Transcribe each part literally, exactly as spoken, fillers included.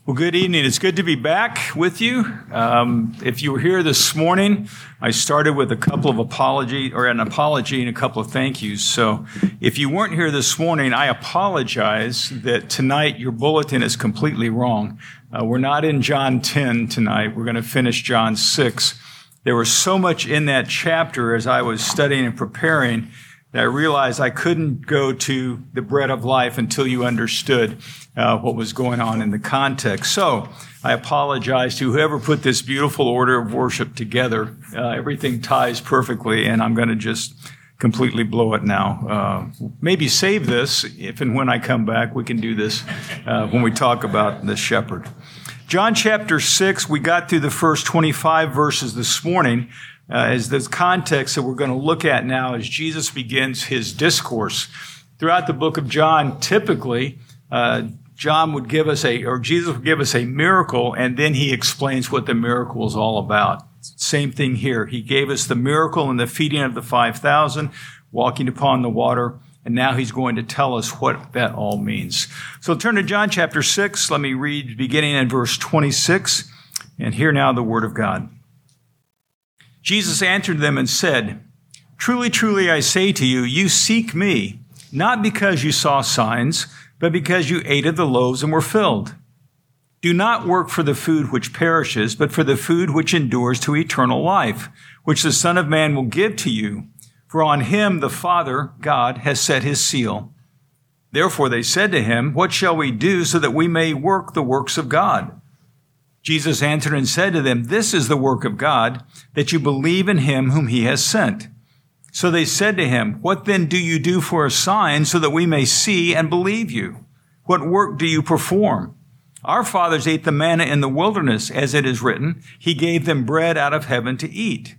Well, good evening. It's good to be back with you. Um, if you were here this morning, I started with a couple of apology or an apology and a couple of thank yous. So if you weren't here this morning, I apologize that tonight your bulletin is completely wrong. Uh, we're not in John ten tonight. We're going to finish John six. There was so much in that chapter as I was studying and preparing that I realized I couldn't go to the bread of life until you understood uh, what was going on in the context. So I apologize to whoever put this beautiful order of worship together. Uh, everything ties perfectly, and I'm going to just completely blow it now. Uh, maybe save this. If and when I come back, we can do this uh, when we talk about the shepherd. John chapter six, we got through the first twenty-five verses this morning. Uh, as the context that we're going to look at now as Jesus begins his discourse. Throughout the book of John, typically, uh, John would give us a, or Jesus would give us a miracle, and then he explains what the miracle is all about. Same thing here. He gave us the miracle in the feeding of the five thousand, walking upon the water, and now he's going to tell us what that all means. So turn to John chapter six. Let me read beginning in verse twenty-six, and hear now the word of God. Jesus answered them and said, "Truly, truly, I say to you, you seek me, not because you saw signs, but because you ate of the loaves and were filled. Do not work for the food which perishes, but for the food which endures to eternal life, which the Son of Man will give to you. For on him the Father, God, has set his seal." Therefore they said to him, "What shall we do so that we may work the works of God?" Jesus answered and said to them, "This is the work of God, that you believe in him whom he has sent." So they said to him, "What then do you do for a sign so that we may see and believe you? What work do you perform? Our fathers ate the manna in the wilderness, as it is written, he gave them bread out of heaven to eat."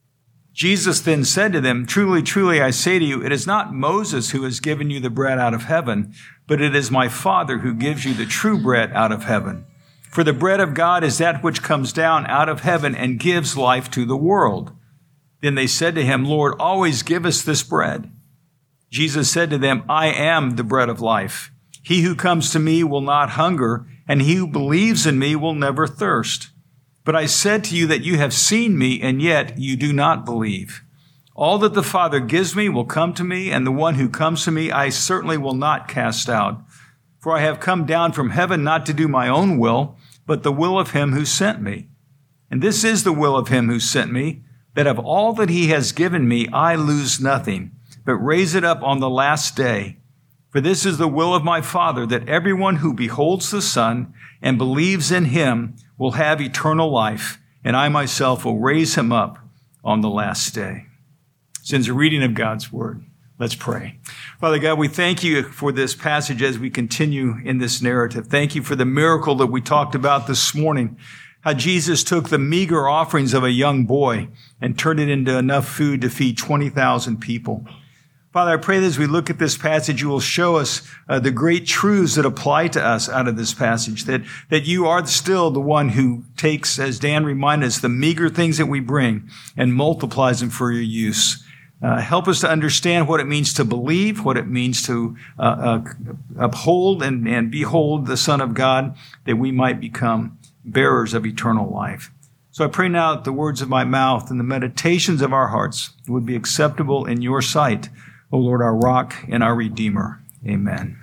Jesus then said to them, "Truly, truly, I say to you, it is not Moses who has given you the bread out of heaven, but it is my Father who gives you the true bread out of heaven. For the bread of God is that which comes down out of heaven and gives life to the world." Then they said to him, "Lord, always give us this bread." Jesus said to them, "I am the bread of life. He who comes to me will not hunger, and he who believes in me will never thirst. But I said to you that you have seen me, and yet you do not believe. All that the Father gives me will come to me, and the one who comes to me I certainly will not cast out. For I have come down from heaven not to do my own will, but the will of him who sent me. And this is the will of him who sent me, that of all that he has given me I lose nothing, but raise it up on the last day. For this is the will of my Father, that everyone who beholds the Son and believes in him will have eternal life, and I myself will raise him up on the last day." Since the reading of God's word, let's pray. Father God, we thank you for this passage as we continue in this narrative. Thank you for the miracle that we talked about this morning, how Jesus took the meager offerings of a young boy and turned it into enough food to feed twenty thousand people. Father, I pray that as we look at this passage, you will show us uh, the great truths that apply to us out of this passage, that, that you are still the one who takes, as Dan reminded us, the meager things that we bring and multiplies them for your use. Uh, help us to understand what it means to believe, what it means to uh, uh, uphold and, and behold the Son of God, that we might become bearers of eternal life. So I pray now that the words of my mouth and the meditations of our hearts would be acceptable in your sight, O Lord, our rock and our Redeemer. Amen.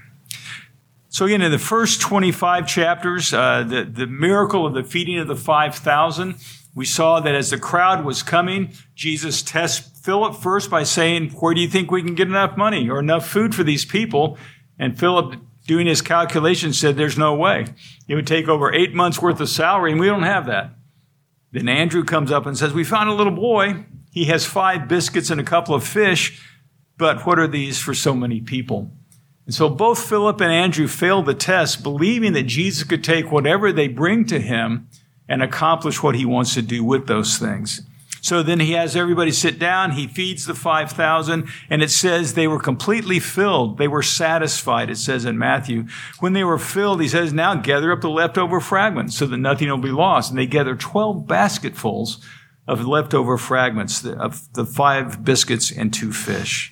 So again, in the first twenty-five chapters, uh, the, the miracle of the feeding of the five thousand, we saw that as the crowd was coming, Jesus tests Philip first by saying, "Where do you think we can get enough money or enough food for these people?" And Philip, doing his calculations, said, "There's no way. It would take over eight months' worth of salary, and we don't have that." Then Andrew comes up and says, "We found a little boy. He has five biscuits and a couple of fish, but what are these for so many people?" And so both Philip and Andrew failed the test, believing that Jesus could take whatever they bring to him and accomplish what he wants to do with those things. So then he has everybody sit down. He feeds the five thousand, and it says they were completely filled. They were satisfied, it says in Matthew. When they were filled, he says, "Now gather up the leftover fragments so that nothing will be lost." And they gather twelve basketfuls of leftover fragments of the five biscuits and two fish.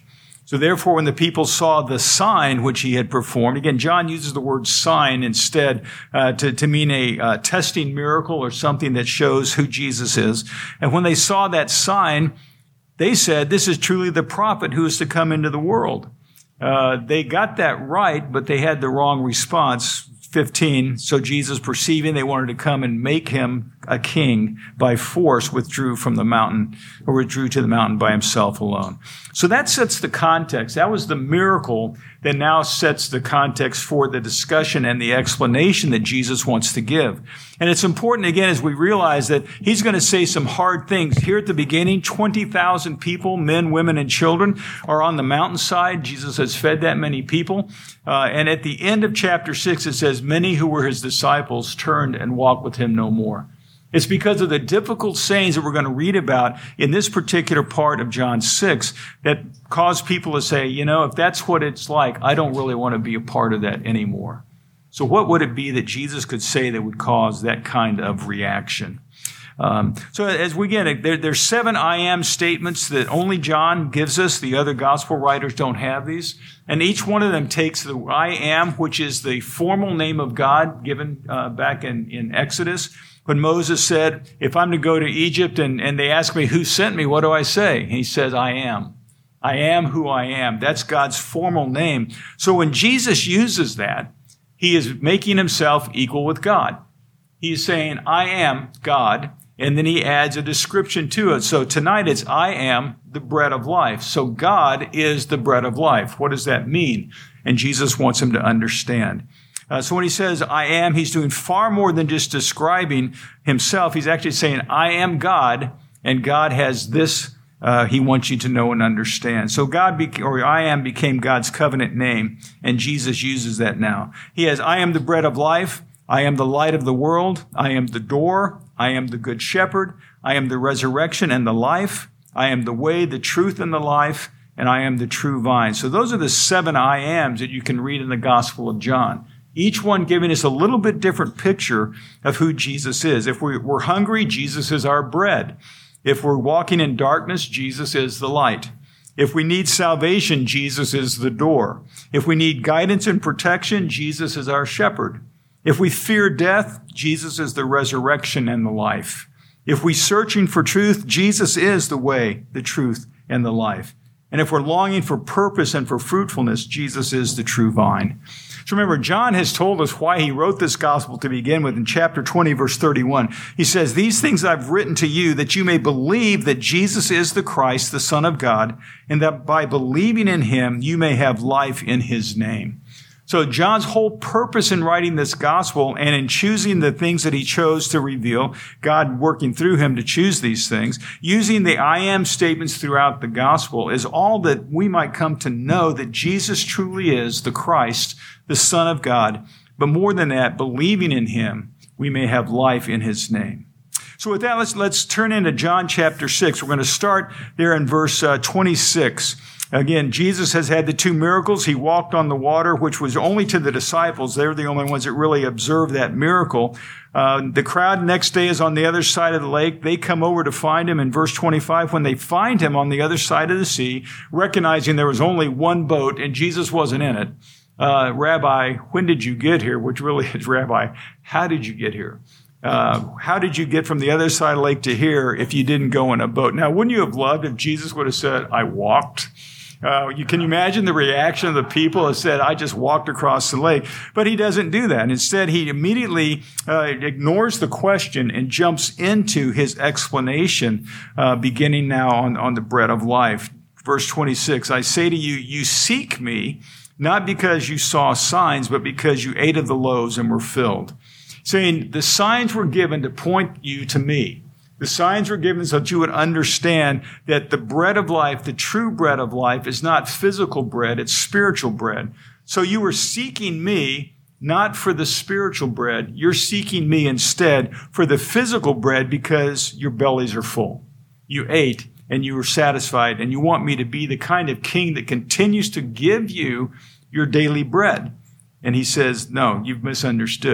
So therefore, when the people saw the sign which he had performed, again, John uses the word sign instead uh, to, to mean a uh, testing miracle or something that shows who Jesus is. And when they saw that sign, they said, this is truly the prophet who is to come into the world. Uh, they got that right, but they had the wrong response. fifteen, so Jesus, perceiving they wanted to come and make him a king by force, withdrew from the mountain, or withdrew to the mountain by himself alone. So that sets the context. That was the miracle that now sets the context for the discussion and the explanation that Jesus wants to give. And it's important, again, as we realize that he's going to say some hard things. Here at the beginning, twenty thousand people, men, women, and children, are on the mountainside. Jesus has fed that many people. Uh, and at the end of chapter six, it says, many who were his disciples turned and walked with him no more. It's because of the difficult sayings that we're going to read about in this particular part of John six that cause people to say, you know, if that's what it's like, I don't really want to be a part of that anymore. So what would it be that Jesus could say that would cause that kind of reaction? Um, so as we get it, there, there's seven I am statements that only John gives us. The other gospel writers don't have these. And each one of them takes the I am, which is the formal name of God given uh, back in, in Exodus. When Moses said, if I'm to go to Egypt and, and they ask me who sent me, what do I say? He says, I am. I am who I am. That's God's formal name. So when Jesus uses that, he is making himself equal with God. He's saying, I am God. And then he adds a description to it. So tonight it's, I am the bread of life. So God is the bread of life. What does that mean? And Jesus wants him to understand. Uh, so when he says, I am, he's doing far more than just describing himself. He's actually saying, I am God, and God has this uh, he wants you to know and understand. So God, be- or I am, became God's covenant name, and Jesus uses that now. He has, I am the bread of life. I am the light of the world. I am the door. I am the good shepherd. I am the resurrection and the life. I am the way, the truth, and the life, and I am the true vine. So those are the seven I ams that you can read in the Gospel of John. Each one giving us a little bit different picture of who Jesus is. If we're hungry, Jesus is our bread. If we're walking in darkness, Jesus is the light. If we need salvation, Jesus is the door. If we need guidance and protection, Jesus is our shepherd. If we fear death, Jesus is the resurrection and the life. If we're searching for truth, Jesus is the way, the truth, and the life. And if we're longing for purpose and for fruitfulness, Jesus is the true vine. So remember, John has told us why he wrote this gospel to begin with in chapter twenty, verse thirty-one. He says, these things I've written to you that you may believe that Jesus is the Christ, the Son of God, and that by believing in him, you may have life in his name. So John's whole purpose in writing this gospel and in choosing the things that he chose to reveal, God working through him to choose these things, using the I am statements throughout the gospel, is all that we might come to know that Jesus truly is the Christ, the Son of God. But more than that, believing in him, we may have life in his name. So with that, let's, let's turn into John chapter six. We're going to start there in verse uh, twenty-six. Again, Jesus has had the two miracles. He walked on the water, which was only to the disciples. They were the only ones that really observed that miracle. Uh, the crowd next day is on the other side of the lake. They come over to find him in verse twenty-five. When they find him on the other side of the sea, recognizing there was only one boat and Jesus wasn't in it. Uh, Rabbi, when did you get here? Which really is, Rabbi, how did you get here? Uh, how did you get from the other side of the lake to here if you didn't go in a boat? Now, wouldn't you have loved if Jesus would have said, I walked? Uh, you can imagine the reaction of the people that said, I just walked across the lake. But he doesn't do that. Instead, he immediately uh, ignores the question and jumps into his explanation, uh, beginning now on, on the bread of life. Verse twenty-six, I say to you, you seek me, not because you saw signs, but because you ate of the loaves and were filled. Saying the signs were given to point you to me. The signs were given so that you would understand that the bread of life, the true bread of life, is not physical bread, it's spiritual bread. So you were seeking me not for the spiritual bread. You're seeking me instead for the physical bread because your bellies are full. You ate and you were satisfied, and you want me to be the kind of king that continues to give you your daily bread. And he says, no, you've misunderstood.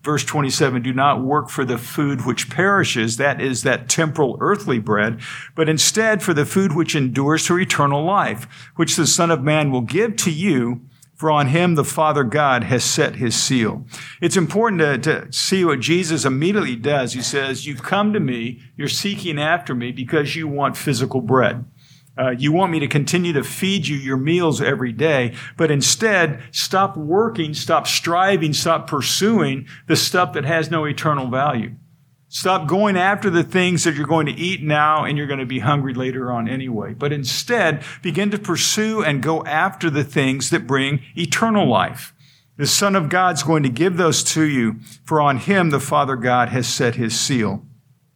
verse twenty-seven, do not work for the food which perishes, that is that temporal earthly bread, but instead for the food which endures to eternal life, which the Son of Man will give to you, for on him the Father God has set his seal. It's important to, to see what Jesus immediately does. He says, you've come to me, you're seeking after me because you want physical bread. Uh, you want me to continue to feed you your meals every day, but instead stop working, stop striving, stop pursuing the stuff that has no eternal value. Stop going after the things that you're going to eat now and you're going to be hungry later on anyway. But instead, begin to pursue and go after the things that bring eternal life. The Son of God's going to give those to you, for on him the Father God has set his seal.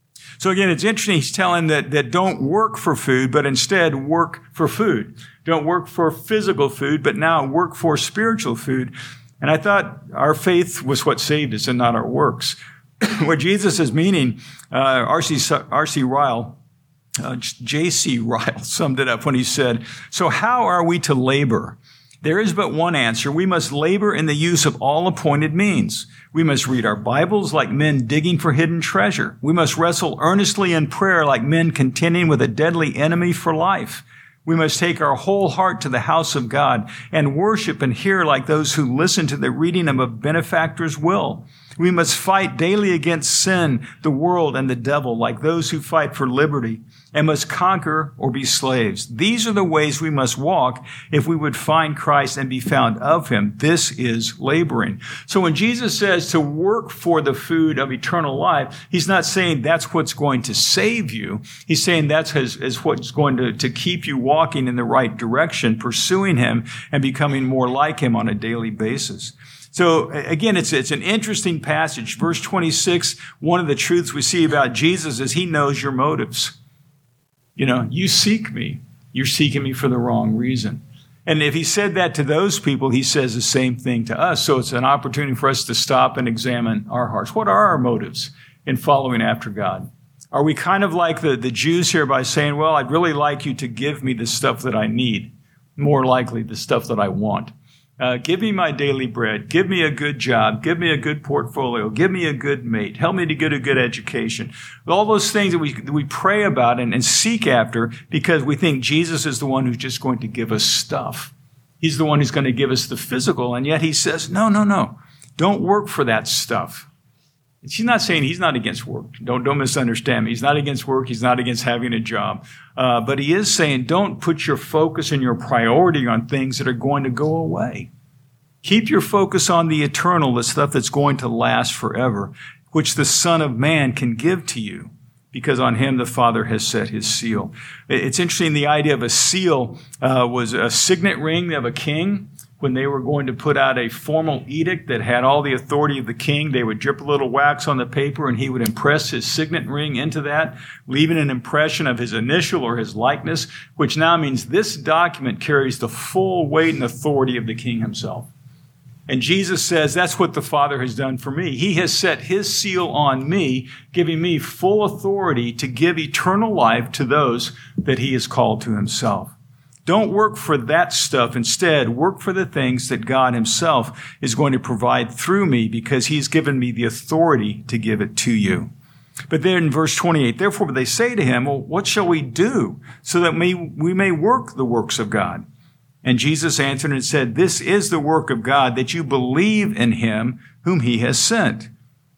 So again, it's interesting. He's telling that, that don't work for food, but instead work for food. Don't work for physical food, but now work for spiritual food. And I thought our faith was what saved us and not our works. What Jesus is meaning, uh, R C R C Ryle, uh, J C Ryle summed it up when he said, so how are we to labor? There is but one answer. We must labor in the use of all appointed means. We must read our Bibles like men digging for hidden treasure. We must wrestle earnestly in prayer like men contending with a deadly enemy for life. We must take our whole heart to the house of God and worship and hear like those who listen to the reading of a benefactor's will. We must fight daily against sin, the world, and the devil like those who fight for liberty, and must conquer or be slaves. These are the ways we must walk if we would find Christ and be found of him. This is laboring. So when Jesus says to work for the food of eternal life, he's not saying that's what's going to save you. He's saying that's his, is what's going to, to keep you walking in the right direction, pursuing him and becoming more like him on a daily basis. So again, it's, it's an interesting passage. Verse twenty-six, one of the truths we see about Jesus is he knows your motives. You know, you seek me. You're seeking me for the wrong reason. And if he said that to those people, he says the same thing to us. So it's an opportunity for us to stop and examine our hearts. What are our motives in following after God? Are we kind of like the, the Jews here by saying, well, I'd really like you to give me the stuff that I need, more likely the stuff that I want. Uh, give me my daily bread. Give me a good job. Give me a good portfolio. Give me a good mate. Help me to get a good education. All those things that we, that we pray about and, and seek after because we think Jesus is the one who's just going to give us stuff. He's the one who's going to give us the physical. And yet he says, no, no, no. Don't work for that stuff. He's not saying he's not against work. Don't, don't misunderstand me. He's not against work. He's not against having a job. Uh, but he is saying don't put your focus and your priority on things that are going to go away. Keep your focus on the eternal, the stuff that's going to last forever, which the Son of Man can give to you, because on him the Father has set his seal. It's interesting, the idea of a seal uh, was a signet ring of a king. When they were going to put out a formal edict that had all the authority of the king, they would drip a little wax on the paper and he would impress his signet ring into that, leaving an impression of his initial or his likeness, which now means this document carries the full weight and authority of the king himself. And Jesus says, that's what the Father has done for me. He has set his seal on me, giving me full authority to give eternal life to those that he has called to himself. Don't work for that stuff. Instead, work for the things that God himself is going to provide through me because he's given me the authority to give it to you. But then in verse twenty-eight, therefore they say to him, well, what shall we do so that we, we may work the works of God? And Jesus answered and said, this is the work of God, that you believe in him whom he has sent.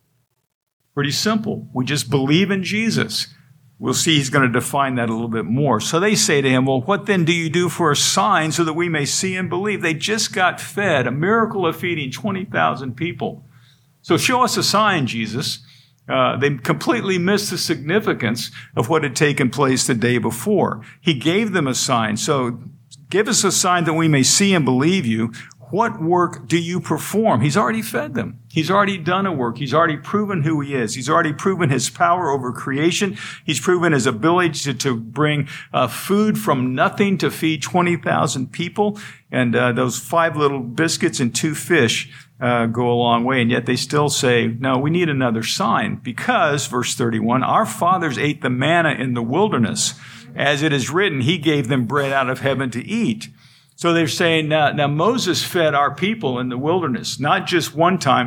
Pretty simple. We just believe in Jesus. We'll see he's going to define that a little bit more. So they say to him, well, what then do you do for a sign so that we may see and believe? They just got fed, a miracle of feeding twenty thousand people. So show us a sign, Jesus. Uh, they completely missed the significance of what had taken place the day before. He gave them a sign. So give us a sign that we may see and believe you. What work do you perform? He's already fed them. He's already done a work. He's already proven who he is. He's already proven his power over creation. He's proven his ability to, to bring uh, food from nothing to feed twenty thousand people. And uh, those five little biscuits and two fish uh, go a long way. And yet they still say, no, we need another sign because, verse thirty-one, our fathers ate the manna in the wilderness. As it is written, he gave them bread out of heaven to eat. So they're saying, now, now Moses fed our people in the wilderness, not just one time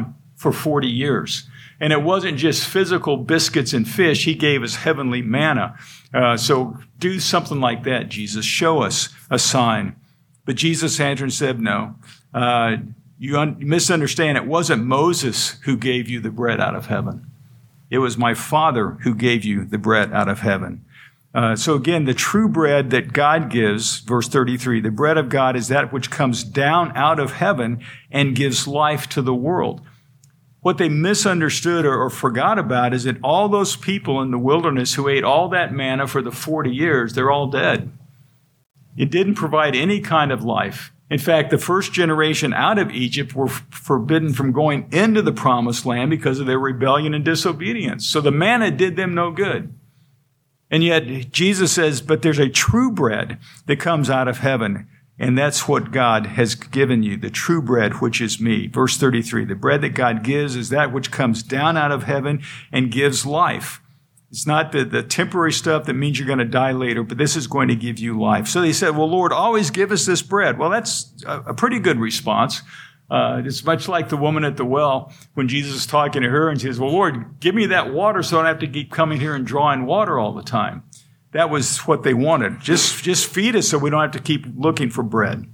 for forty years. And it wasn't just physical biscuits and fish. He gave us heavenly manna. Uh, so do something like that, Jesus. Show us a sign. But Jesus answered and said, no. Uh, you, un- you misunderstand. It wasn't Moses who gave you the bread out of heaven. It was my Father who gave you the bread out of heaven. Uh, so again, the true bread that God gives, verse thirty-three, the bread of God is that which comes down out of heaven and gives life to the world. What they misunderstood or, or forgot about is that all those people in the wilderness who ate all that manna for the forty years, they're all dead. It didn't provide any kind of life. In fact, the first generation out of Egypt were f- forbidden from going into the promised land because of their rebellion and disobedience. So the manna did them no good. And yet Jesus says, but there's a true bread that comes out of heaven. And that's what God has given you, the true bread, which is me. Verse thirty-three, the bread that God gives is that which comes down out of heaven and gives life. It's not the, the temporary stuff that means you're going to die later, but this is going to give you life. So they said, well, Lord, always give us this bread. Well, that's a, a pretty good response. Uh, it's much like the woman at the well when Jesus is talking to her and she says, well, Lord, give me that water so I don't have to keep coming here and drawing water all the time. That was what they wanted. Just, just feed us so we don't have to keep looking for bread.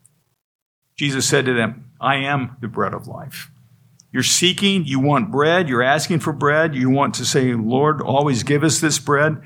Jesus said to them, I am the bread of life. You're seeking, you want bread, you're asking for bread, you want to say, Lord, always give us this bread.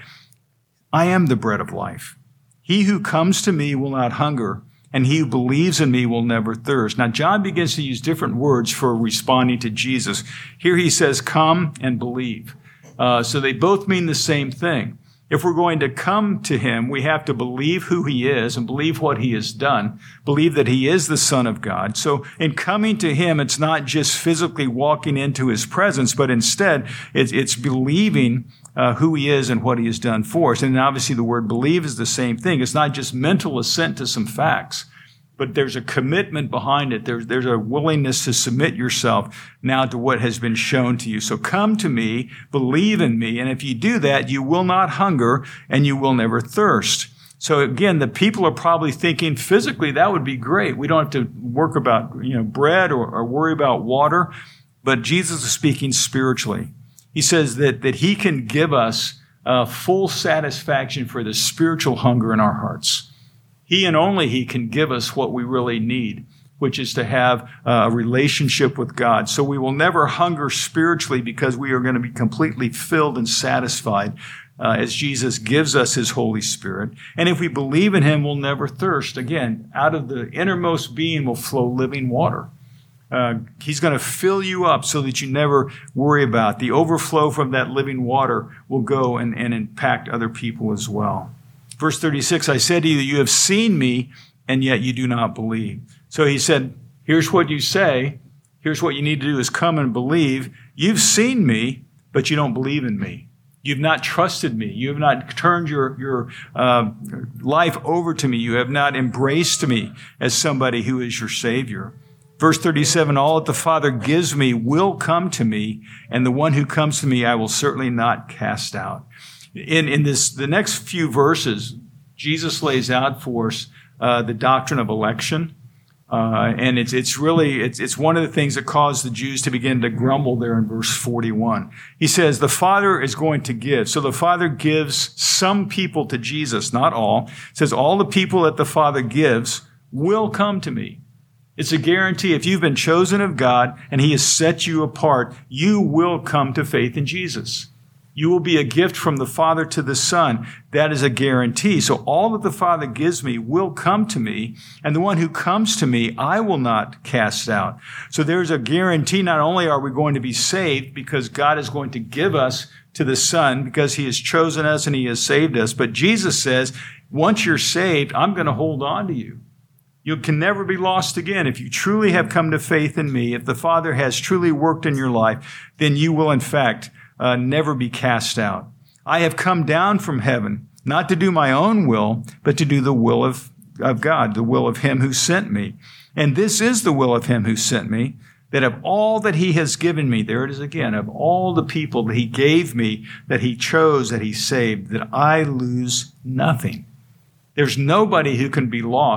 I am the bread of life. He who comes to me will not hunger, and he who believes in me will never thirst. Now, John begins to use different words for responding to Jesus. Here he says, come and believe. Uh, so they both mean the same thing. If we're going to come to him, we have to believe who he is and believe what he has done, believe that he is the Son of God. So in coming to him, it's not just physically walking into his presence, but instead it's, it's believing uh, who he is and what he has done for us. And obviously the word believe is the same thing. It's not just mental assent to some facts, but there's a commitment behind it. There's, there's a willingness to submit yourself now to what has been shown to you. So come to me, believe in me, and if you do that, you will not hunger and you will never thirst. So again, the people are probably thinking physically that would be great. We don't have to work about, you know, bread or, or worry about water, but Jesus is speaking spiritually. He says that, that he can give us uh, full satisfaction for the spiritual hunger in our hearts. He and only he can give us what we really need, which is to have a relationship with God. So we will never hunger spiritually because we are going to be completely filled and satisfied uh, as Jesus gives us his Holy Spirit. And if we believe in him, we'll never thirst. Again, out of the innermost being will flow living water. Uh, he's going to fill you up so that you never worry about it. The overflow from that living water will go and, and impact other people as well. Verse thirty-six, I said to you that you have seen me, and yet you do not believe. So he said, here's what you say. Here's what you need to do is come and believe. You've seen me, but you don't believe in me. You've not trusted me. You have not turned your, your uh, life over to me. You have not embraced me as somebody who is your Savior. Verse thirty-seven, all that the Father gives me will come to me, and the one who comes to me I will certainly not cast out. In, in this, the next few verses, Jesus lays out for us uh, the doctrine of election. Uh, and it's, it's really, it's, it's one of the things that caused the Jews to begin to grumble there in verse forty-one. He says, the Father is going to give. So the Father gives some people to Jesus, not all. It says, all the people that the Father gives will come to me. It's a guarantee. If you've been chosen of God and he has set you apart, you will come to faith in Jesus. You will be a gift from the Father to the Son. That is a guarantee. So all that the Father gives me will come to me, and the one who comes to me, I will not cast out. So there's a guarantee. Not only are we going to be saved because God is going to give us to the Son because he has chosen us and he has saved us, but Jesus says, once you're saved, I'm going to hold on to you. You can never be lost again. If you truly have come to faith in me, if the Father has truly worked in your life, then you will, in fact, Uh, never be cast out. I have come down from heaven, not to do my own will, but to do the will of, of God, the will of him who sent me. And this is the will of him who sent me, that of all that he has given me, there it is again, of all the people that he gave me, that he chose, that he saved, that I lose nothing. There's nobody who can be lost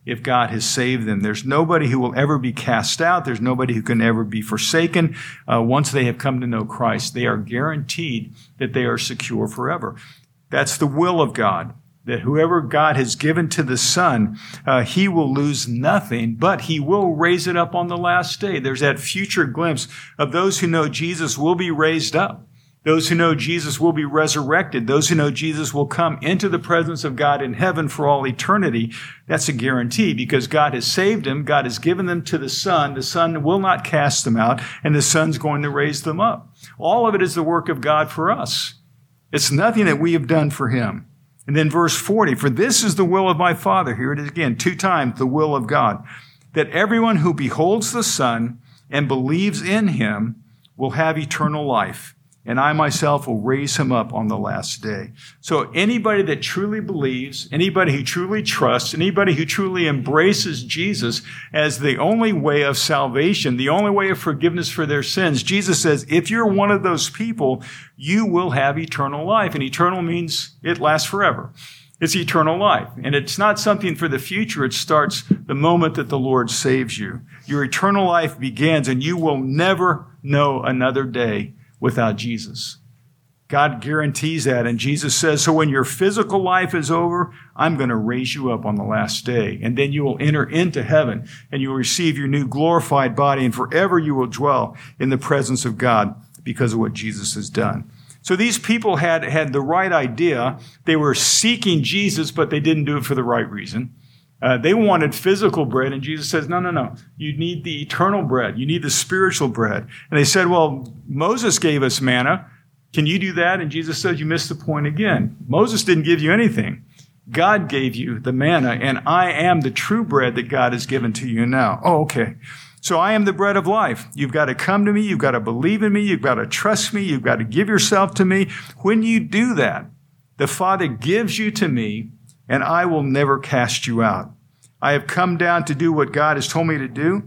if God has saved them. There's nobody who will ever be cast out. There's nobody who can ever be forsaken. Uh, once they have come to know Christ, they are guaranteed that they are secure forever. That's the will of God, that whoever God has given to the Son, uh, he will lose nothing, but he will raise it up on the last day. There's that future glimpse of those who know Jesus will be raised up. Those who know Jesus will be resurrected. Those who know Jesus will come into the presence of God in heaven for all eternity. That's a guarantee because God has saved them. God has given them to the Son. The Son will not cast them out, and the Son's going to raise them up. All of it is the work of God for us. It's nothing that we have done for him. And then verse forty, for this is the will of my Father. Here it is again, two times the will of God, that everyone who beholds the Son and believes in him will have eternal life. And I myself will raise him up on the last day. So anybody that truly believes, anybody who truly trusts, anybody who truly embraces Jesus as the only way of salvation, the only way of forgiveness for their sins, Jesus says, if you're one of those people, you will have eternal life. And eternal means it lasts forever. It's eternal life. And it's not something for the future. It starts the moment that the Lord saves you. Your eternal life begins, and you will never know another day without Jesus. God guarantees that. And Jesus says, so when your physical life is over, I'm going to raise you up on the last day. And then you will enter into heaven and you will receive your new glorified body, and forever you will dwell in the presence of God because of what Jesus has done. So these people had, had the right idea. They were seeking Jesus, but they didn't do it for the right reason. Uh, they wanted physical bread, and Jesus says, no, no, no. You need the eternal bread. You need the spiritual bread. And they said, well, Moses gave us manna. Can you do that? And Jesus said, you missed the point again. Moses didn't give you anything. God gave you the manna, and I am the true bread that God has given to you now. Oh, okay. So I am the bread of life. You've got to come to me. You've got to believe in me. You've got to trust me. You've got to give yourself to me. When you do that, the Father gives you to me, and I will never cast you out. I have come down to do what God has told me to do,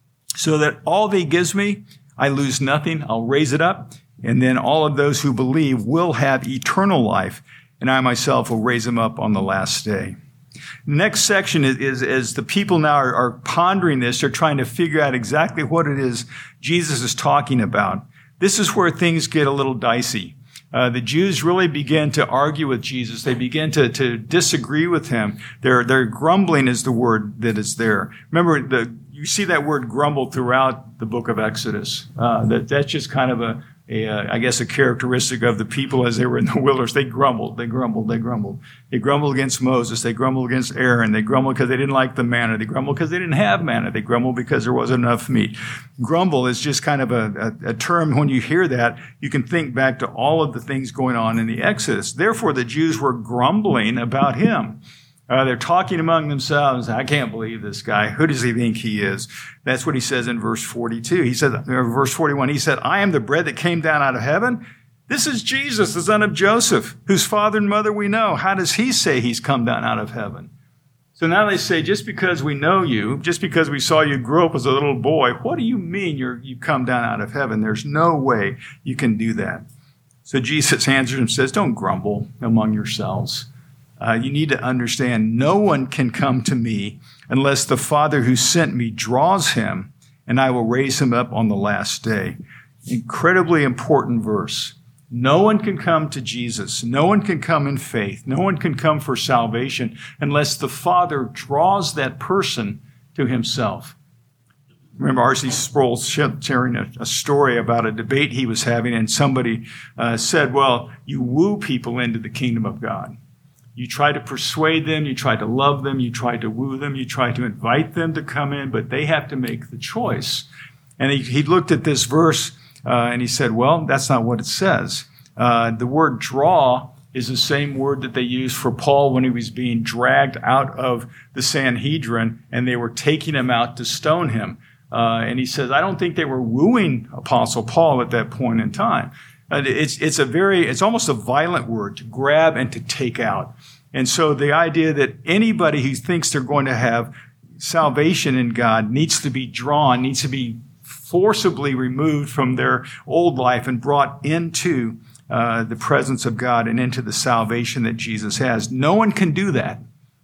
so that all that he gives me, I lose nothing. I'll raise it up, and then all of those who believe will have eternal life, and I myself will raise them up on the last day. Next section is, is as the people now are, are pondering this, they're trying to figure out exactly what it is Jesus is talking about. This is where things get a little dicey. Uh, the Jews really begin to argue with Jesus. They begin to, to disagree with him. They're, they're grumbling is the word that is there. Remember, the, you see that word grumble throughout the book of Exodus. Uh, that, that's just kind of a, a uh, I guess, a characteristic of the people as they were in the wilderness. They grumbled, they grumbled, they grumbled. They grumbled against Moses. They grumbled against Aaron. They grumbled because they didn't like the manna. They grumbled because they didn't have manna. They grumbled because there wasn't enough meat. Grumble is just kind of a, a, a term. When you hear that, you can think back to all of the things going on in the Exodus. Therefore, the Jews were grumbling about him. Uh, they're talking among themselves. I can't believe this guy. Who does he think he is? That's what he says in verse forty-two. He said, verse forty-one, he said, I am the bread that came down out of heaven. This is Jesus, the son of Joseph, whose father and mother we know. How does he say he's come down out of heaven? So now they say, just because we know you, just because we saw you grow up as a little boy, what do you mean you're, you come down out of heaven? There's no way you can do that. So Jesus answers and says, don't grumble among yourselves. Uh, you need to understand no one can come to me unless the Father who sent me draws him, and I will raise him up on the last day. Incredibly important verse. No one can come to Jesus. No one can come in faith. No one can come for salvation unless the Father draws that person to himself. Remember R C Sproul sharing a, a story about a debate he was having, and somebody uh, said, well, you woo people into the kingdom of God. You try to persuade them, you try to love them, you try to woo them, you try to invite them to come in, but they have to make the choice. And he, he looked at this verse uh, and he said, well, that's not what it says. Uh, the word draw is the same word that they used for Paul when he was being dragged out of the Sanhedrin and they were taking him out to stone him. Uh, and he says, I don't think they were wooing Apostle Paul at that point in time. Uh, it's, it's a very, it's almost a violent word, to grab and to take out. And so the idea that anybody who thinks they're going to have salvation in God needs to be drawn, needs to be forcibly removed from their old life and brought into uh, the presence of God and into the salvation that Jesus has. No one can do that.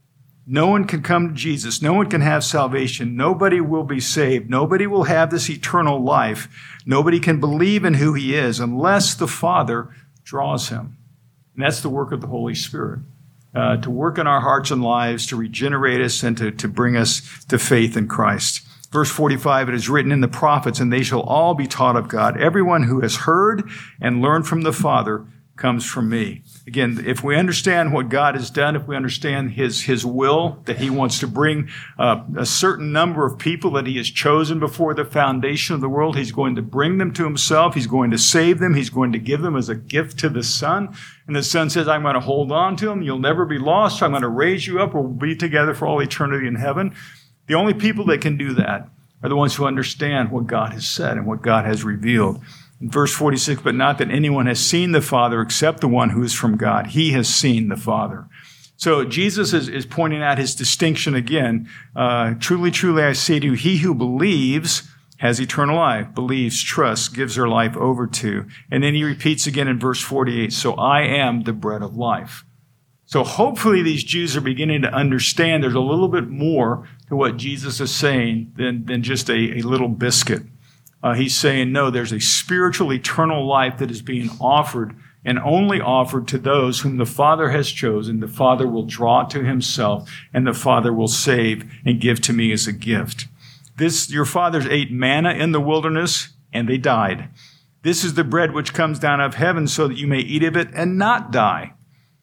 no one can come to Jesus. No one can have salvation. Nobody will be saved. Nobody will have this eternal life. Nobody can believe in who he is unless the Father draws him. And that's the work of the Holy Spirit, uh, to work in our hearts and lives, to regenerate us and to, to bring us to faith in Christ. Verse forty-five, it is written in the prophets, and they shall all be taught of God. Everyone who has heard and learned from the Father comes from me. Again, if we understand what God has done, if we understand his, his will, that he wants to bring uh, a certain number of people that he has chosen before the foundation of the world, he's going to bring them to himself. He's going to save them. He's going to give them as a gift to the Son. And the Son says, I'm going to hold on to them. You'll never be lost. I'm going to raise you up. We'll be together for all eternity in heaven. The only people that can do that are the ones who understand what God has said and what God has revealed. In verse forty-six, but not that anyone has seen the Father except the one who is from God. He has seen the Father. So Jesus is, is pointing out his distinction again. Uh, truly, truly, I say to you, he who believes has eternal life, believes, trusts, gives their life over to. And then he repeats again in verse forty-eight, so I am the bread of life. So hopefully these Jews are beginning to understand there's a little bit more to what Jesus is saying than, than just a, a little biscuit. Uh, he's saying, no, there's a spiritual, eternal life that is being offered and only offered to those whom the Father has chosen. The Father will draw to himself, and the Father will save and give to me as a gift. This, your fathers ate manna in the wilderness, and they died. This is the bread which comes down out of heaven so that you may eat of it and not die.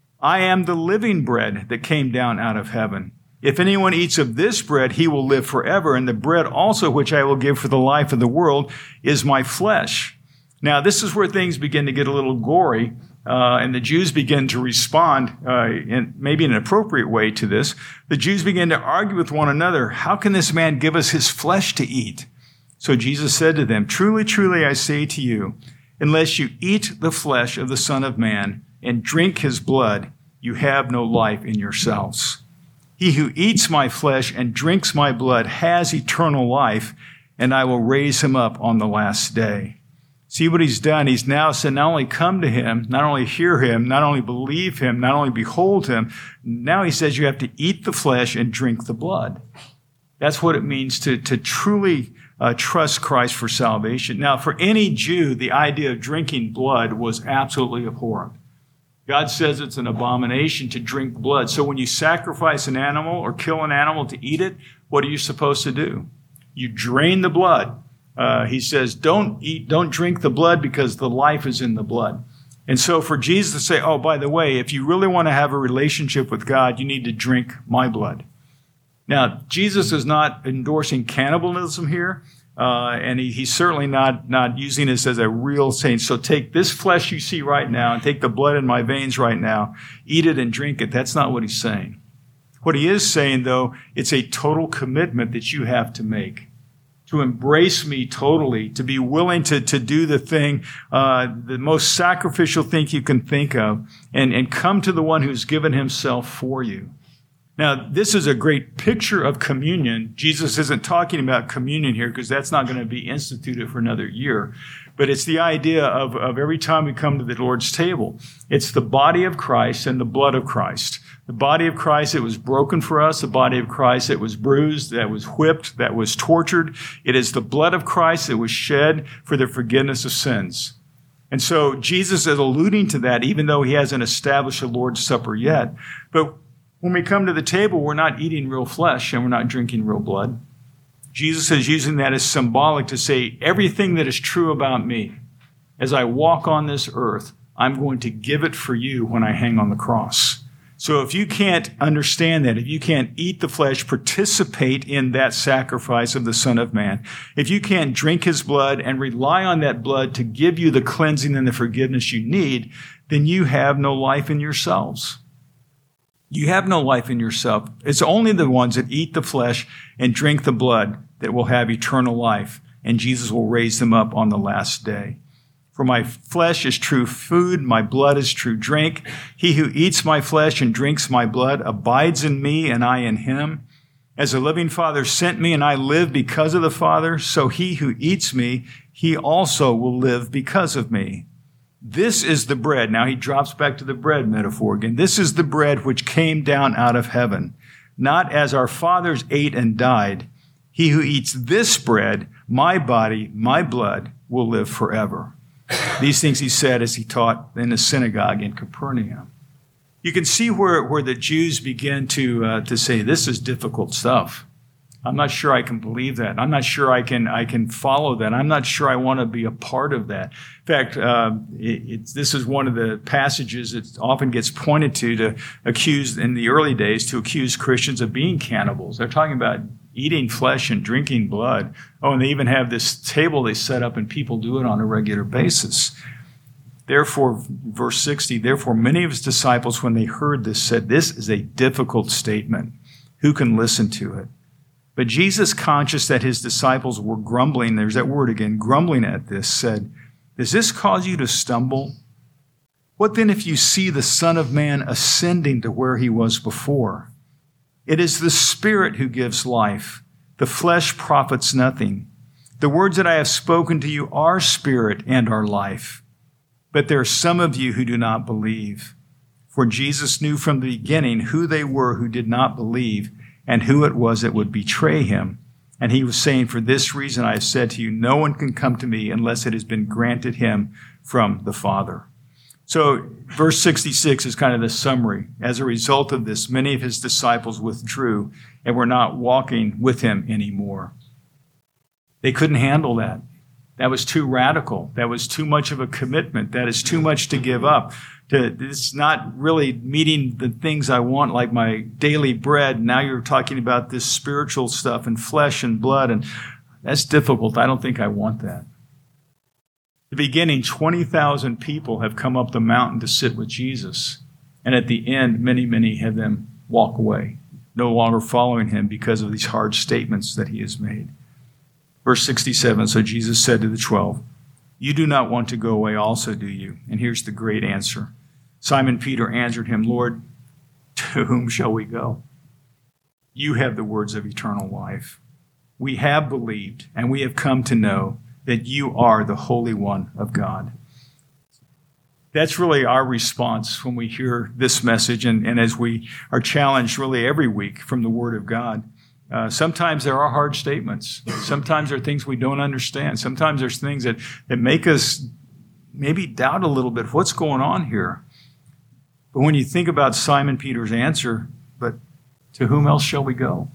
I am the living bread that came down out of heaven. If anyone eats of this bread, he will live forever. And the bread also which I will give for the life of the world is my flesh. Now, this is where things begin to get a little gory, uh, and the Jews begin to respond uh, in maybe an appropriate way to this. The Jews begin to argue with one another. How can this man give us his flesh to eat? So Jesus said to them, truly, truly, I say to you, unless you eat the flesh of the Son of Man and drink his blood, you have no life in yourselves. He who eats my flesh and drinks my blood has eternal life, and I will raise him up on the last day. See what he's done? He's now said, not only come to him, not only hear him, not only believe him, not only behold him. Now he says you have to eat the flesh and drink the blood. That's what it means to, to truly uh, trust Christ for salvation. Now, for any Jew, the idea of drinking blood was absolutely abhorrent. God says it's an abomination to drink blood. So when you sacrifice an animal or kill an animal to eat it, what are you supposed to do? You drain the blood. Uh, he says, don't eat, don't drink the blood because the life is in the blood. And so for Jesus to say, oh, by the way, if you really want to have a relationship with God, you need to drink my blood. Now, Jesus is not endorsing cannibalism here. Uh, and he, he's certainly not, not using this as a real saying, so take this flesh you see right now and take the blood in my veins right now, eat it and drink it. That's not what he's saying. What he is saying, though, it's a total commitment that you have to make. To embrace me totally, to be willing to, to do the thing, uh, the most sacrificial thing you can think of, and, and come to the one who's given himself for you. Now, this is a great picture of communion. Jesus isn't talking about communion here because that's not going to be instituted for another year. But it's the idea of, of every time we come to the Lord's table, it's the body of Christ and the blood of Christ. The body of Christ, it was broken for us. The body of Christ, it was bruised, that was whipped, that was tortured. It is the blood of Christ that was shed for the forgiveness of sins. And so Jesus is alluding to that, even though he hasn't established the Lord's Supper yet. But when we come to the table, we're not eating real flesh and we're not drinking real blood. Jesus is using that as symbolic to say everything that is true about me, as I walk on this earth, I'm going to give it for you when I hang on the cross. So if you can't understand that, if you can't eat the flesh, participate in that sacrifice of the Son of Man, if you can't drink his blood and rely on that blood to give you the cleansing and the forgiveness you need, then you have no life in yourselves. You have no life in yourself. It's only the ones that eat the flesh and drink the blood that will have eternal life, and Jesus will raise them up on the last day. For my flesh is true food, my blood is true drink. He who eats my flesh and drinks my blood abides in me, and I in him. As the living Father sent me, and I live because of the Father, so he who eats me, he also will live because of me. This is the bread. Now he drops back to the bread metaphor again. This is the bread which came down out of heaven. not as our fathers ate and died. He who eats this bread, my body, my blood, will live forever. These things he said as he taught in the synagogue in Capernaum. You can see where, where the Jews begin to, uh, to say, this is difficult stuff. I'm not sure I can believe that. I'm not sure I can I can follow that. I'm not sure I want to be a part of that. In fact, uh, it, it's, this is one of the passages that often gets pointed to to accuse, in the early days, to accuse Christians of being cannibals. They're talking about eating flesh and drinking blood. Oh, and they even have this table they set up, and people do it on a regular basis. Therefore, verse sixty, therefore many of his disciples, when they heard this, said, this is a difficult statement. Who can listen to it? But Jesus, conscious that his disciples were grumbling, there's that word again, grumbling at this, said, does this cause you to stumble? What then if you see the Son of Man ascending to where he was before? It is the Spirit who gives life. The flesh profits nothing. The words that I have spoken to you are spirit and are life. But there are some of you who do not believe. For Jesus knew from the beginning who they were who did not believe, and who it was that would betray him. And he was saying, for this reason I have said to you, no one can come to me unless it has been granted him from the Father. So verse sixty-six is kind of the summary. As a result of this, many of his disciples withdrew and were not walking with him anymore. They couldn't handle that. That was too radical. That was too much of a commitment. That is too much to give up. To, it's not really meeting the things I want, like my daily bread. Now you're talking about this spiritual stuff and flesh and blood, and that's difficult. I don't think I want that. At the beginning, twenty thousand people have come up the mountain to sit with Jesus. And at the end, many, many have them walk away, no longer following him because of these hard statements that he has made. Verse sixty-seven, so Jesus said to the twelve, you do not want to go away also, do you? And here's the great answer. Simon Peter answered him, Lord, to whom shall we go? You have the words of eternal life. We have believed, and we have come to know that you are the Holy One of God. That's really our response when we hear this message, and, and as we are challenged really every week from the Word of God. Uh, sometimes there are hard statements. Sometimes there are things we don't understand. Sometimes there's things that, that make us maybe doubt a little bit what's going on here. But when you think about Simon Peter's answer, but to whom else shall we go?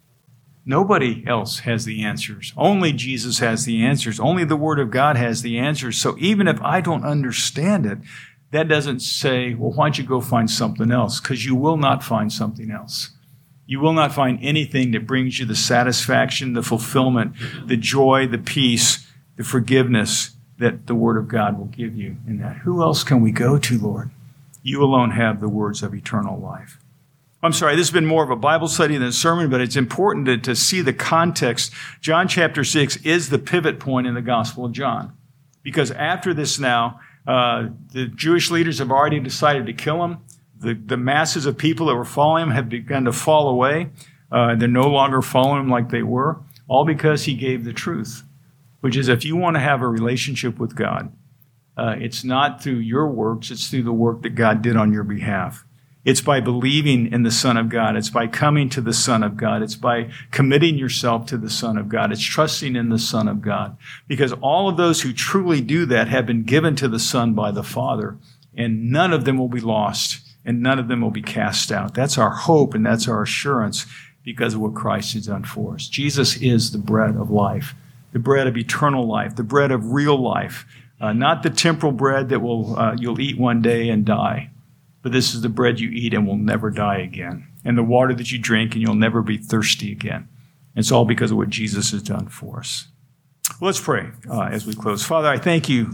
Nobody else has the answers. Only Jesus has the answers. Only the Word of God has the answers. So even if I don't understand it, that doesn't say, well, why don't you go find something else? Because you will not find something else. You will not find anything that brings you the satisfaction, the fulfillment, the joy, the peace, the forgiveness that the Word of God will give you in that. Who else can we go to, Lord? You alone have the words of eternal life. I'm sorry, this has been more of a Bible study than a sermon, but it's important to, to see the context. John chapter six is the pivot point in the Gospel of John. Because after this now, uh, the Jewish leaders have already decided to kill him. The, the masses of people that were following him have begun to fall away. Uh, they're no longer following him like they were, all because he gave the truth, which is if you want to have a relationship with God, uh, it's not through your works, it's through the work that God did on your behalf. It's by believing in the Son of God. It's by coming to the Son of God. It's by committing yourself to the Son of God. It's trusting in the Son of God. Because all of those who truly do that have been given to the Son by the Father, and none of them will be lost. And none of them will be cast out. That's our hope and that's our assurance because of what Christ has done for us. Jesus is the bread of life, the bread of eternal life, the bread of real life, uh, not the temporal bread that will uh, you'll eat one day and die, but this is the bread you eat and will never die again, and the water that you drink and you'll never be thirsty again. And it's all because of what Jesus has done for us. Well, let's pray uh, as we close. Father, I thank you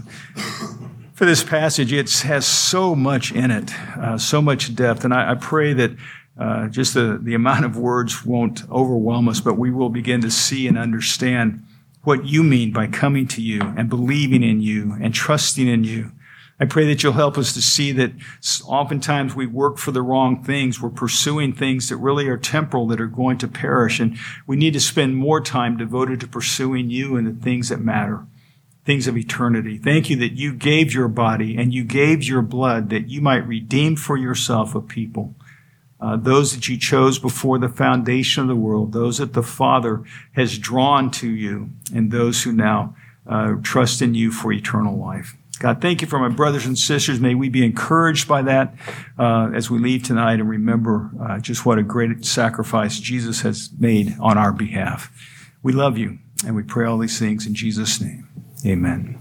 for this passage. It has so much in it, uh, so much depth. And I, I pray that uh, just the, the amount of words won't overwhelm us, but we will begin to see and understand what you mean by coming to you and believing in you and trusting in you. I pray that you'll help us to see that oftentimes we work for the wrong things. We're pursuing things that really are temporal, that are going to perish. And we need to spend more time devoted to pursuing you and the things that matter, things of eternity. Thank you that you gave your body and you gave your blood that you might redeem for yourself a people uh, those that you chose before the foundation of the world, those that the Father has drawn to you, and those who now uh, trust in you for eternal life. God, thank you for my brothers and sisters. May we be encouraged by that uh, as we leave tonight and remember uh, just what a great sacrifice Jesus has made on our behalf. We love you, and we pray all these things in Jesus' name. Amen.